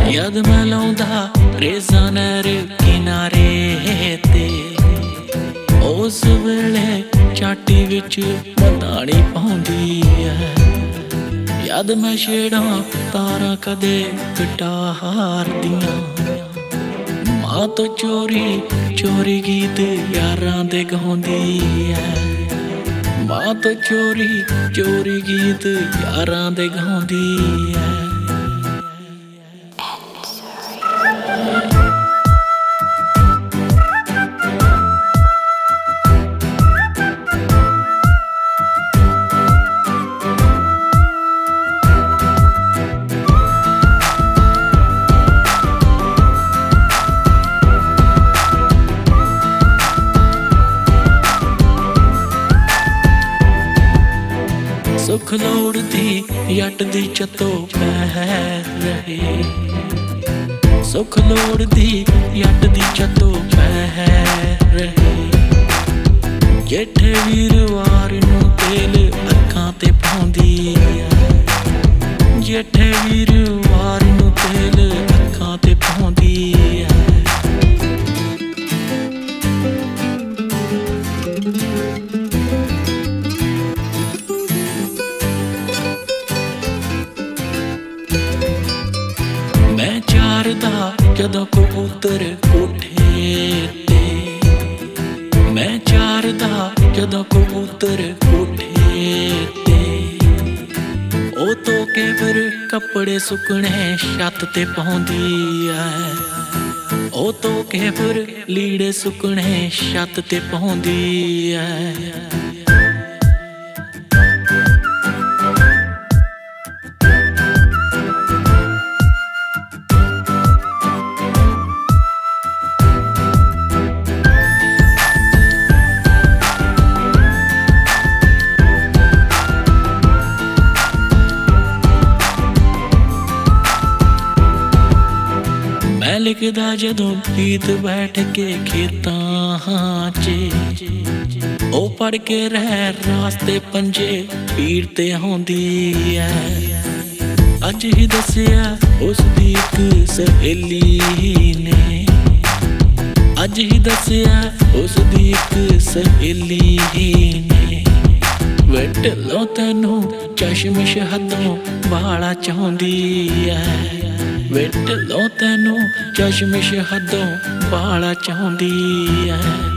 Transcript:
ਯਾਦ ਮੈਂ ਲਾਉਂਦਾ ਰੇਜ਼ਾਂ ਨਹਿਰ ਕਿਨਾਰੇ ਤੇ, ਉਸ ਵੇਲੇ ਚਾਟੀ ਵਿੱਚ ਮਧਾਣੀ ਪਾਉਂਦੀ ਐ। ਯਾਦ ਮੈਂ ਛੇੜਾਂ ਤਾਰਾਂ ਕਦੇ ਗਿਟਾਰ ਦੀਆਂ, ਮਾਂ ਤੋਂ ਚੋਰੀ ਚੋਰੀ ਗੀਤ ਯਾਰਾਂ ਦੇ ਗਾਉਂਦੀ ਐ। ਮਾਂ ਤੋਂ ਚੋਰੀ ਚੋਰੀ ਗੀਤ ਯਾਰਾਂ ਦੇ ਗਾਉਂਦੀ ਐ। ਸੁੱਖ ਲੋੜਦੀ ਜੱਟ ਦੀ ਚੱਤੋਂ ਪੈ ਰਹੇ, ਸੁੱਖ ਲੋੜਦੀ ਜੱਟ ਦੀ ਚੱਤੋਂ ਪੈ ਰਹੇ। ਜੇਠੇ ਵੀਰਵਾਰ ਨੂੰ ਤੇਲ ਅੱਖਾਂ ਤੇ ਪਾਉਂਦੀ ਐ, ਜੇਠੇ ਵੀਰਵਾਰ ਨੂੰ ਤੇਲ ਅੱਖਾਂ ਤੇ ਪਾਉਂਦੀ ਐ। ਮੈਂ ਚਾਰਦਾ ਜਦੋਂ ਕਬੂਤਰ ਕੋਠੇ ਤੇ, ਮੈਂ ਚਾਰਦਾ ਜਦੋਂ ਕਬੂਤਰ ਕੋਠੇ ਤੇ। ਉਹ ਤੋਂ ਕੇ ਫਿਰ ਕੱਪੜੇ ਸੁੱਕਣੇ ਛੱਤ ਤੇ ਪਾਉਂਦੀ ਐ, ਉਹ ਤੋਂ ਕੇ ਫਿਰ ਲੀੜੇ ਸੁੱਕਣੇ ਛੱਤ ਤੇ ਪਾਉਂਦੀ ਐ। ਮੈਂ ਲਿਖਦਾ ਜਦੋਂ ਗੀਤ ਬੈਠ ਕੇ ਖੇਤਾਂ 'ਚ, ਉਹ ਪੜ ਕੇ ਰਹਿ ਰਾਸਤੇ ਪੰਜੇ ਪੀਰ ਤੇ ਆਉਂਦੀ ਐ। ਅੱਜ ਹੀ ਦੱਸਿਆ ਉਸ ਦੀ ਇੱਕ ਸਹੇਲੀ ਨੇ, ਅੱਜ ਹੀ ਦੱਸਿਆ ਉਸ ਦੀ ਇੱਕ ਸਹੇਲੀ ਨੇ। ਵੇ ਢਿੱਲੋਂ ਤੈਨੂੰ ਚਸ਼ਮਿਸ਼ ਹੱਥੋਂ ਵਾਲਾ ਚਾਹੁੰਦੀ ਐ, ਵੇ ਢਿੱਲੋਂ ਤੈਨੂੰ ਚਸ਼ਮਿਸ਼ ਹੱਥੋਂ ਵਾਲਾ ਚਾਹੁੰਦੀ ਐ।